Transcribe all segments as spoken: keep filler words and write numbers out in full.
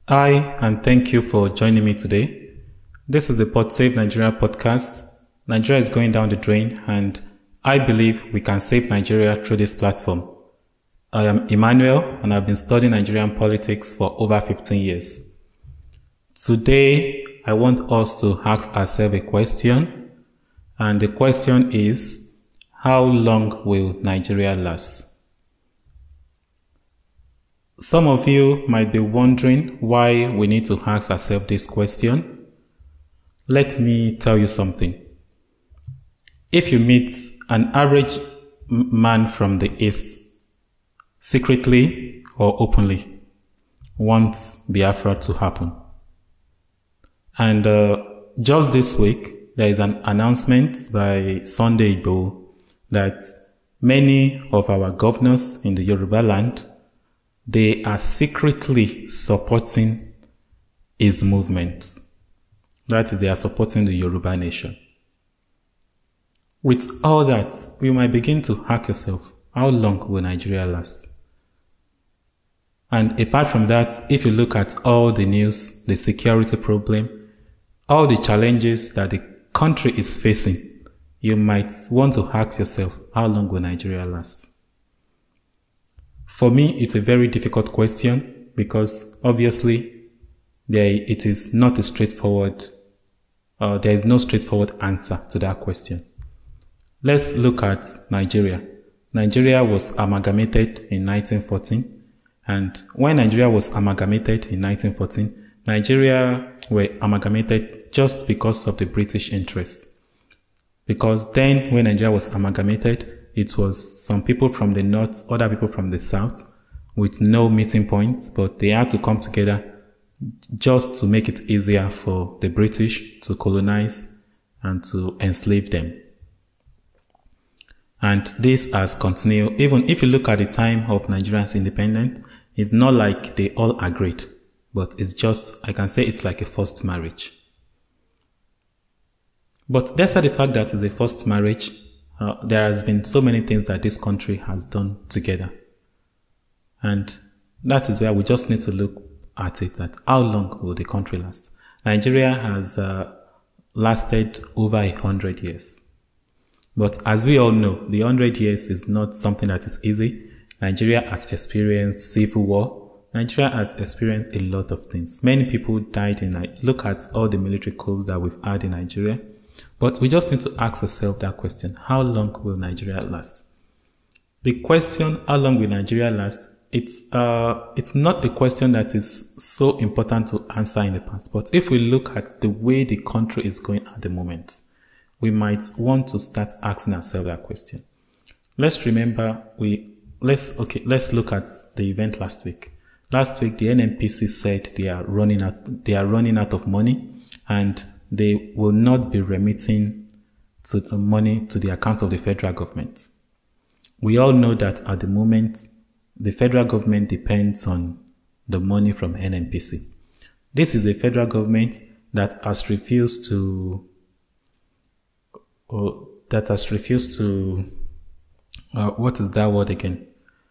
Hi, and thank you for joining me today. This is the Pod Save Nigeria podcast. Nigeria is going down the drain, and I believe we can save Nigeria through this platform. I am Emmanuel, and I've been studying Nigerian politics for over fifteen years. Today, I want us to ask ourselves a question, and the question is, how long will Nigeria last? Some of you might be wondering why we need to ask ourselves this question. Let me tell you something. If you meet an average man from the East, secretly or openly, wants Biafra to happen. And uh, just this week, there is an announcement by Sunday Igboho that many of our governors in the Yoruba land, they are secretly supporting his movement. That is, they are supporting the Yoruba nation. With all that, you might begin to ask yourself, how long will Nigeria last? And apart from that, if you look at all the news, the security problem, all the challenges that the country is facing, you might want to ask yourself, how long will Nigeria last? For me, it's a very difficult question because obviously there, it is not a straightforward, uh, there is no straightforward answer to that question. Let's look at Nigeria. Nigeria was amalgamated in nineteen fourteen, and when Nigeria was amalgamated in nineteen fourteen, Nigeria were amalgamated just because of the British interest. Because then when Nigeria was amalgamated, it was some people from the north, other people from the south, with no meeting points, but they had to come together just to make it easier for the British to colonize and to enslave them. And this has continued. Even if you look at the time of Nigeria's independence, it's not like they all agreed, but it's just, I can say it's like a forced marriage. But despite the fact that it's a forced marriage, Uh, there has been so many things that this country has done together. And that is where we just need to look at it, that how long will the country last? Nigeria has uh, lasted over a hundred years. But as we all know, the hundred years is not something that is easy. Nigeria has experienced civil war. Nigeria has experienced a lot of things. Many people died in Nigeria. Look at all the military coups that we've had in Nigeria. But we just need to ask ourselves that question, how long will Nigeria last? The question, how long will Nigeria last, it's, uh, it's not a question that is so important to answer in the past. But if we look at the way the country is going at the moment, we might want to start asking ourselves that question. Let's remember, we, let's, okay, let's look at the event last week. Last week, the N N P C said they are running out, they are running out of money, and they will not be remitting to the money to the account of the federal government. We all know that at the moment, the federal government depends on the money from N N P C. This is a federal government that has refused to, or that has refused to, uh, what is that word again?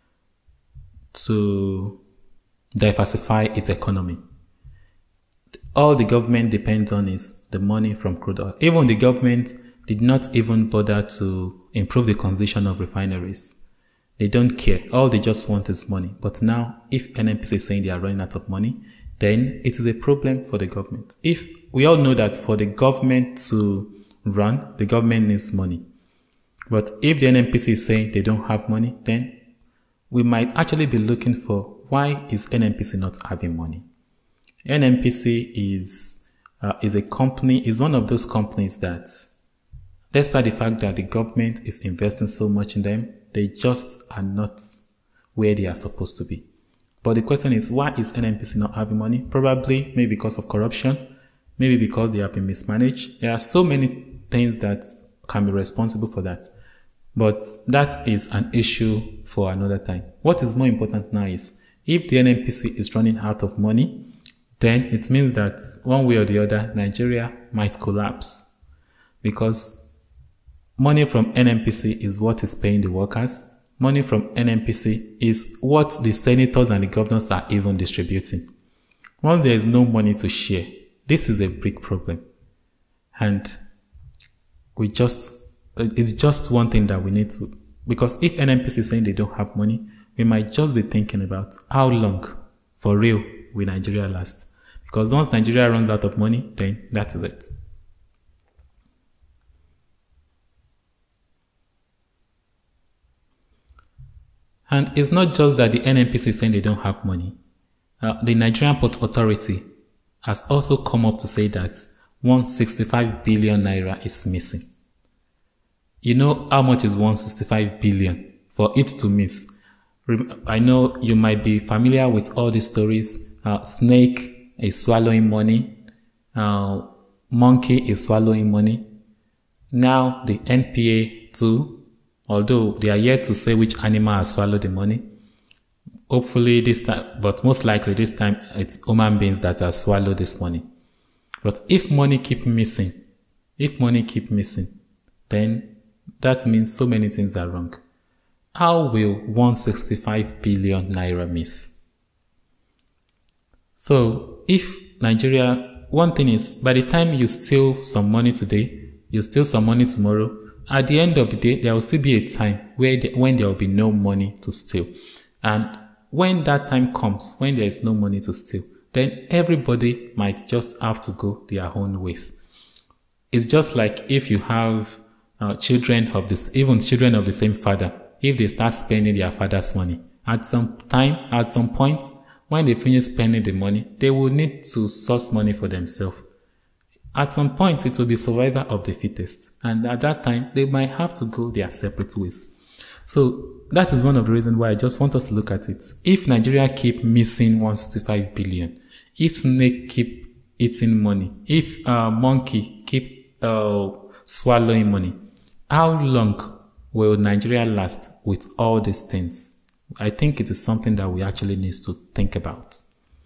To diversify its economy. All the government depends on is the money from crude oil. Even the government did not even bother to improve the condition of refineries. They don't care. All they just want is money. But now, if N N P C is saying they are running out of money, then it is a problem for the government. If we all know that for the government to run, the government needs money. But if the N N P C is saying they don't have money, then we might actually be looking for why is N N P C not having money? N N P C is uh, is a company, is one of those companies that, despite the fact that the government is investing so much in them, they just are not where they are supposed to be. But the question is, why is N N P C not having money? Probably maybe because of corruption, maybe because they have been mismanaged. There are so many things that can be responsible for that. But that is an issue for another time. What is more important now is, if the N N P C is running out of money, then it means that one way or the other, Nigeria might collapse, because money from N N P C is what is paying the workers. Money from N N P C is what the senators and the governors are even distributing. Once there is no money to share, this is a big problem. And we just, it's just one thing that we need to, because if N N P C is saying they don't have money, we might just be thinking about how long, for real, will Nigeria last? Because once Nigeria runs out of money, then that is it. And it's not just that the N N P C is saying they don't have money. Uh, the Nigerian Port Authority has also come up to say that one hundred sixty-five billion naira is missing. You know how much is one hundred sixty-five billion for it to miss? I know you might be familiar with all these stories. Uh, snake is swallowing money. Uh, monkey is swallowing money. Now the N P A too, although they are yet to say which animal has swallowed the money. Hopefully this time, but most likely this time it's human beings that have swallowed this money. But if money keep missing, if money keep missing, then that means so many things are wrong. How will one hundred sixty-five billion naira miss? So if Nigeria, one thing is, by the time you steal some money today, you steal some money tomorrow, at the end of the day, there will still be a time where the, when there will be no money to steal. And when that time comes, when there is no money to steal, then everybody might just have to go their own ways. It's just like if you have uh, children of this, even children of the same father, if they start spending their father's money, at some time, at some point, when they finish spending the money, they will need to source money for themselves. At some point, it will be survival of the fittest. And at that time, they might have to go their separate ways. So that is one of the reasons why I just want us to look at it. If Nigeria keep missing one hundred sixty-five billion, if snake keep eating money, if uh, monkey keep uh, swallowing money, how long will Nigeria last with all these things? I think it is something that we actually need to think about.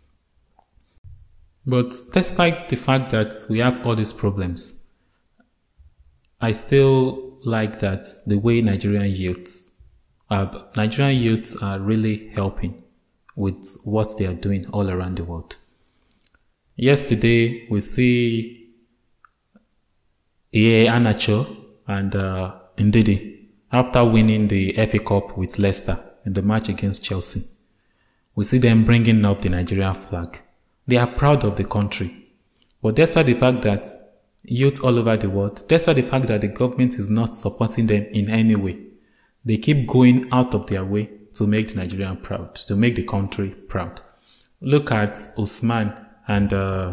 But despite the fact that we have all these problems, I still like that the way Nigerian youths, uh, Nigerian youths are really helping with what they are doing all around the world. Yesterday, we see Iheanacho and uh, Ndidi, after winning the F A Cup with Leicester in the match against Chelsea. We see them bringing up the Nigerian flag. They are proud of the country. But despite the fact that youth all over the world, despite the fact that the government is not supporting them in any way, they keep going out of their way to make the Nigerian proud, to make the country proud. Look at Usman and uh,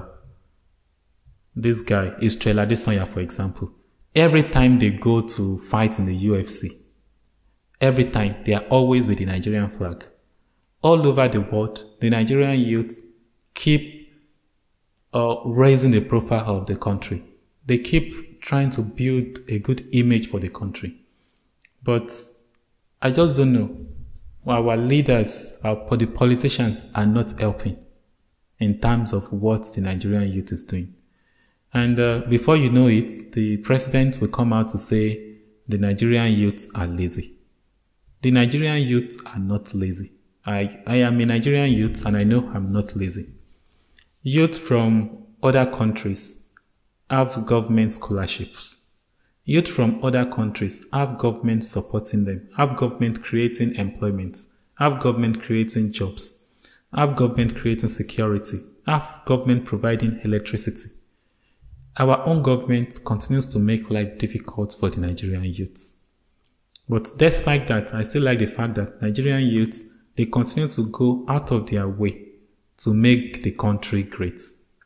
this guy, Israel Adesanya, for example. Every time they go to fight in the U F C, every time they are always with the Nigerian flag. All over the world, the Nigerian youth keep uh, raising the profile of the country. They keep trying to build a good image for the country. But I just don't know. Our leaders, our the politicians are not helping in terms of what the Nigerian youth is doing. And uh, before you know it, the president will come out to say the Nigerian youth are lazy. The Nigerian youth are not lazy. I, I am a Nigerian youth and I know I'm not lazy. Youth from other countries have government scholarships. Youth from other countries have government supporting them, have government creating employment, have government creating jobs, have government creating security, have government providing electricity. Our own government continues to make life difficult for the Nigerian youths. But despite that, I still like the fact that Nigerian youths, they continue to go out of their way to make the country great.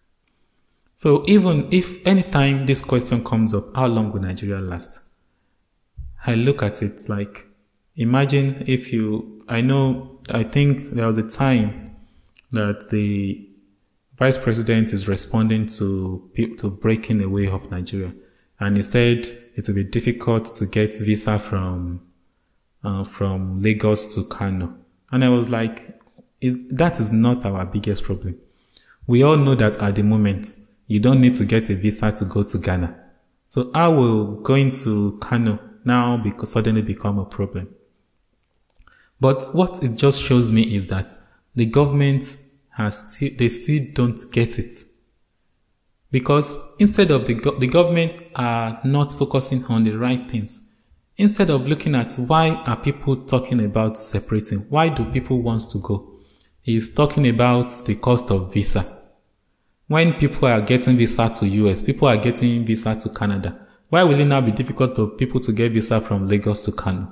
So even if anytime this question comes up, how long will Nigeria last? I look at it like, imagine if you, I know, I think there was a time that the Vice President is responding to, to breaking away of Nigeria. And he said it will be difficult to get visa from, uh, from Lagos to Kano. And I was like, is, that is not our biggest problem. We all know that at the moment, you don't need to get a visa to go to Ghana. So how will going to Kano now because suddenly become a problem? But what it just shows me is that the government has still, they still don't get it. Because instead of the, go the government are not focusing on the right things. Instead of looking at why are people talking about separating, why do people want to go? He's talking about the cost of visa. When people are getting visa to U S, people are getting visa to Canada. Why will it now be difficult for people to get visa from Lagos to Kano?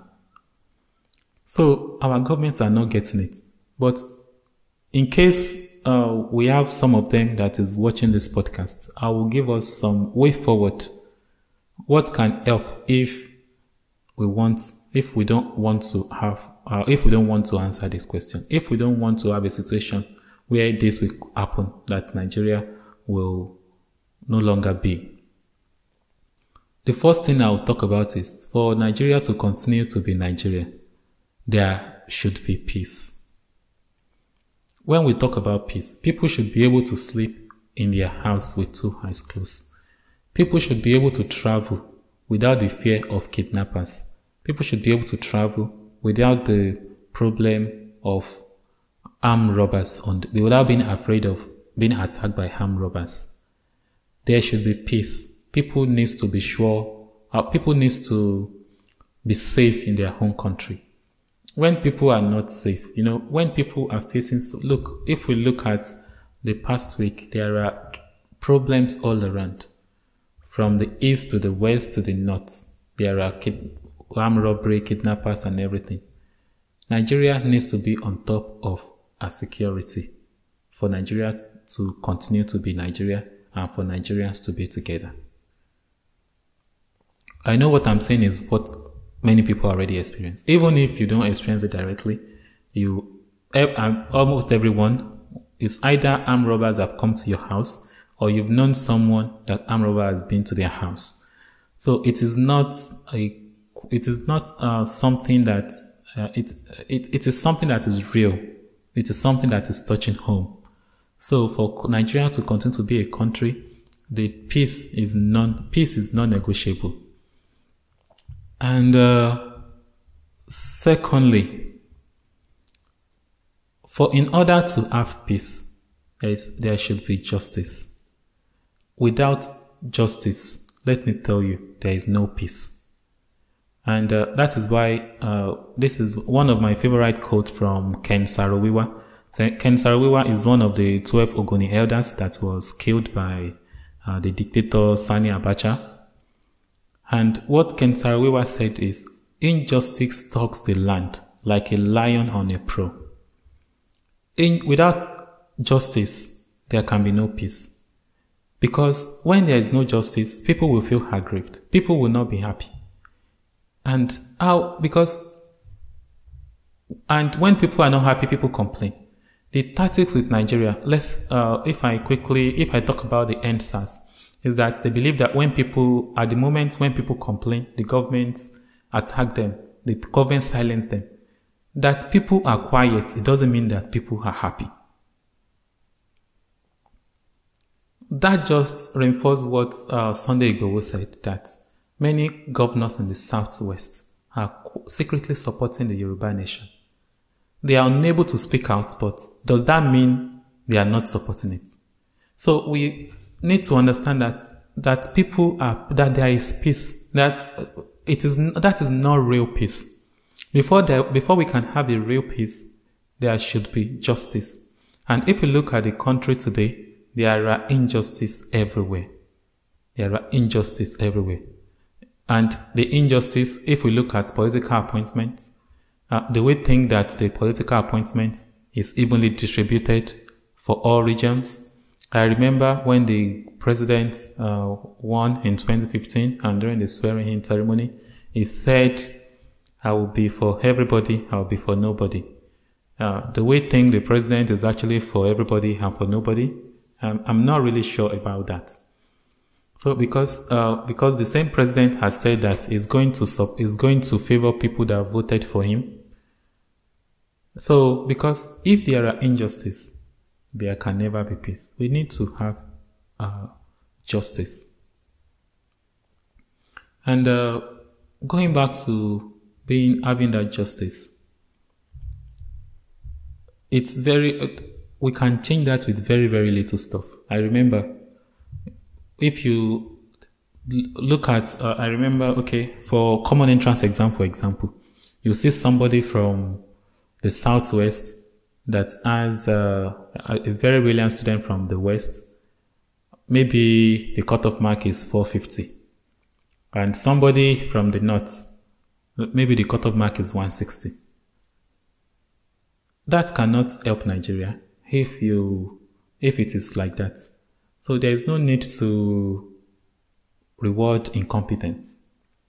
So our governments are not getting it. But in case uh, we have some of them that is watching this podcast, I will give us some way forward. What can help if we want, if we don't want to have, uh, if we don't want to answer this question, if we don't want to have a situation where this will happen, that Nigeria will no longer be. The first thing I will talk about is for Nigeria to continue to be Nigeria, there should be peace. When we talk about peace, people should be able to sleep in their house with two eyes closed. People should be able to travel without the fear of kidnappers. People should be able to travel without the problem of armed robbers, on the, without being afraid of being attacked by armed robbers. There should be peace. People need to be sure, uh, people need to be safe in their home country. When people are not safe, you know, when people are facing, so look, if we look at the past week, there are problems all around. From the east to the west to the north, there are kid, armed robbery, kidnappers and everything. Nigeria needs to be on top of our security for Nigeria to continue to be Nigeria and for Nigerians to be together. I know what I'm saying is what many people already experience. Even if you don't experience it directly, you, almost everyone, is either armed robbers have come to your house or you've known someone that armed robber has been to their house. So it is not a, it is not uh, something that, uh, it, it, it is something that is real. It is something that is touching home. So for Nigeria to continue to be a country, the peace is non, peace is non-negotiable. And uh, secondly, for in order to have peace, there, is, there should be justice. Without justice, let me tell you, there is no peace. And uh, that is why uh, this is one of my favorite quotes from Ken Saro-Wiwa. Ken Saro-Wiwa is one of the twelve Ogoni elders that was killed by uh, the dictator Sani Abacha. And what Ken Saro-Wiwa said is, injustice stalks the land like a lion on a prowl. In, without justice, there can be no peace. Because when there is no justice, people will feel aggrieved. People will not be happy. And how, because, and when people are not happy, people complain. The tactics with Nigeria, let's, uh, if I quickly, if I talk about the N S A S, is that they believe that when people, at the moment when people complain, the government attack them, the government silence them. That people are quiet, it doesn't mean that people are happy. That just reinforces what uh, Sunday Igboho said, that many governors in the southwest are secretly supporting the Yoruba nation. They are unable to speak out, but does that mean they are not supporting it? So we need to understand that that people are, that there is peace, that it is, that is not real peace. Before there, before we can have a real peace, there should be justice. And if you look at the country today, there are injustice everywhere. There are injustice everywhere. And the injustice, if we look at political appointments, uh, the way think that the political appointment is evenly distributed for all regions. I remember when the president uh, won in twenty fifteen and during the swearing-in ceremony, he said, I will be for everybody, I will be for nobody. Uh, the way think the president is actually for everybody and for nobody, um, I'm not really sure about that. So because uh, because the same president has said that he's going to sub, is going to favor people that voted for him. So because if there are injustice, there can never be peace. We need to have uh, justice. And uh, going back to being having that justice, it's very. we can change that with very, very little stuff. I remember if you look at, uh, I remember, okay, for common entrance exam, for example, you see somebody from the Southwest that has uh, a very brilliant student from the West. Maybe the cutoff mark is four fifty. And somebody from the North, maybe the cutoff mark is one sixty. That cannot help Nigeria if you, if it is like that. So there is no need to reward incompetence.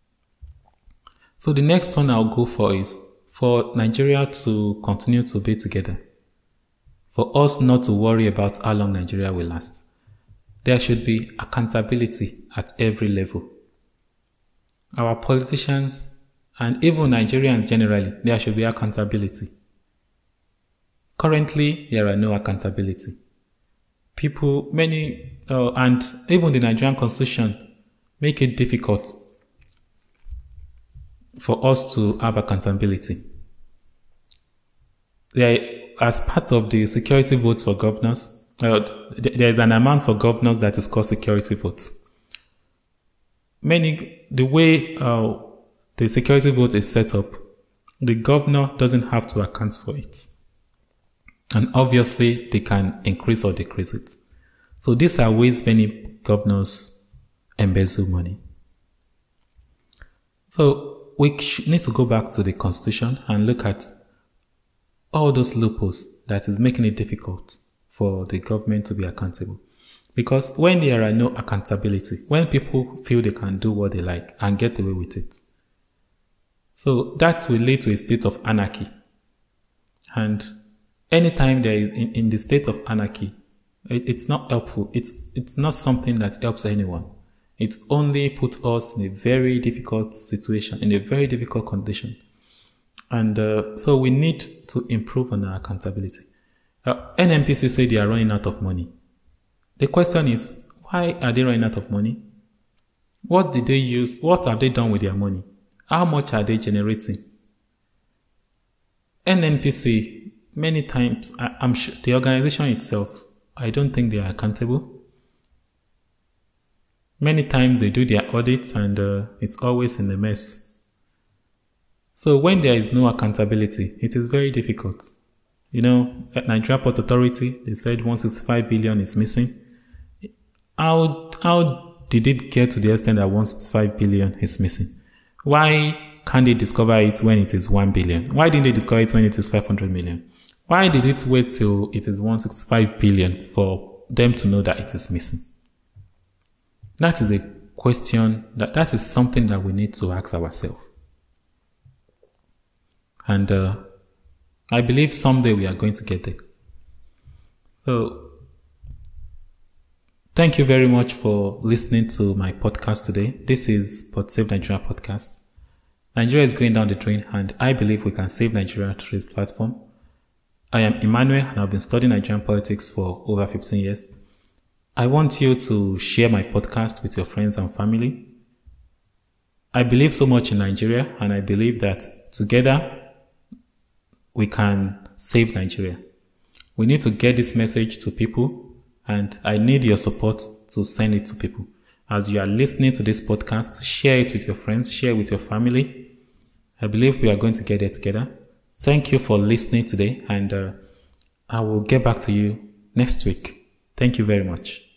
So the next one I'll go for is for Nigeria to continue to be together. For us not to worry about how long Nigeria will last. There should be accountability at every level. Our politicians and even Nigerians generally, there should be accountability. Currently, there are no accountability. People, many, uh, and even the Nigerian constitution make it difficult for us to have accountability. There, as part of the security votes for governors, uh, th there is an amount for governors that is called security votes. Many, the way uh, the security vote is set up, the governor doesn't have to account for it. And obviously, they can increase or decrease it. So these are ways many governors embezzle money. So we need to go back to the constitution and look at all those loopholes that is making it difficult for the government to be accountable. Because when there are no accountability, when people feel they can do what they like and get away with it, so that will lead to a state of anarchy. And anytime there is in, in the state of anarchy, it, it's not helpful. It's, it's not something that helps anyone. It only puts us in a very difficult situation, in a very difficult condition. And uh, so we need to improve on our accountability. Uh, N N P C say they are running out of money. The question is, why are they running out of money? What did they use? What have they done with their money? How much are they generating? N N P C, many times, I, I'm sure the organization itself, I don't think they are accountable. Many times they do their audits and uh, it's always in a mess. So when there is no accountability, it is very difficult. You know, at Nigeria Port Authority, they said one hundred sixty-five billion is missing. How, how did it get to the extent that one hundred sixty-five billion is missing? Why can't they discover it when it is one billion? Why didn't they discover it when it is five hundred million? Why did it wait till it is one hundred sixty-five billion for them to know that it is missing? That is a question, that, that is something that we need to ask ourselves. And uh, I believe someday we are going to get there. So, thank you very much for listening to my podcast today. This is PodSave Nigeria podcast. Nigeria is going down the drain and I believe we can save Nigeria through this platform. I am Emmanuel and I've been studying Nigerian politics for over fifteen years. I want you to share my podcast with your friends and family. I believe so much in Nigeria and I believe that together we can save Nigeria. We need to get this message to people and I need your support to send it to people. As you are listening to this podcast, share it with your friends, share it with your family. I believe we are going to get it together. Thank you for listening today and uh, I will get back to you next week. Thank you very much.